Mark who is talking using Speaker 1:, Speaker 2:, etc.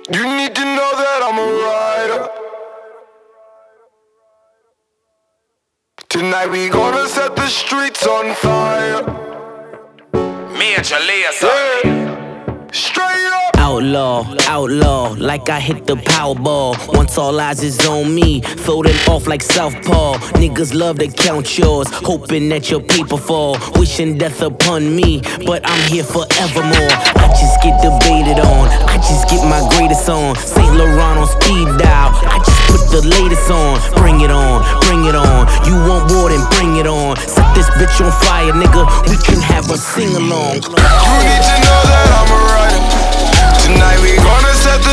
Speaker 1: You need to know that I'm a rider. Tonight we gonna set the streets on fire.
Speaker 2: Major laser.
Speaker 1: Yeah. Straight up.
Speaker 3: Outlaw, outlaw, like I hit the Powerball. Once all eyes is on me, throw them off like Southpaw. Niggas love to count yours, hoping that your paper fall. Wishing death upon me, but I'm here forevermore. I just get debated on, I just get my greatest on. Saint Laurent on speed dial, I just put the latest on. Bring it on, bring it on. You want war, then bring it on. Set this bitch on fire, nigga, we can have a sing-along.
Speaker 1: You need to know that I'm a rider. Tonight we gonna set